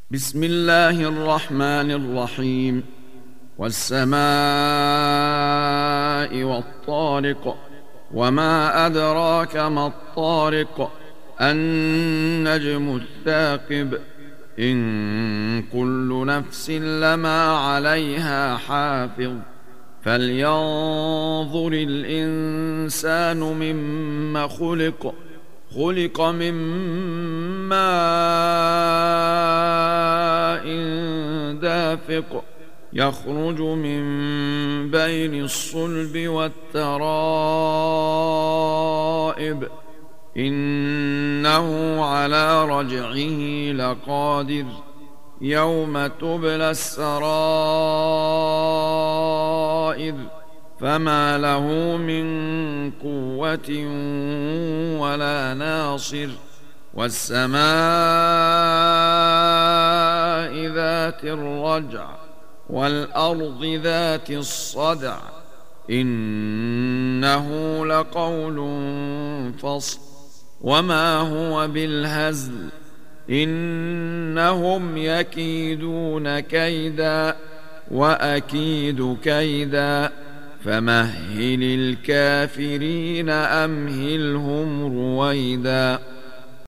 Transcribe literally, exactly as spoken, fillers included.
بسم الله الرحمن الرحيم. والسماء والطارق، وما أدراك ما الطارق، النجم الثاقب، إن كل نفس لما عليها حافظ، فلينظر الإنسان مما خلق خلق من ماء دافق، يخرج من بين الصلب والترائب، إنه على رجعه لقادر، يوم تبلى السرائر، فما له من قوة ولا ناصر. والسماء ذات الرجع، والأرض ذات الصدع، إنه لقول فصل، وما هو بالهزل، إنهم يكيدون كيدا وأكيد كيدا، فمهل الكافرين أمهلهم رويدا.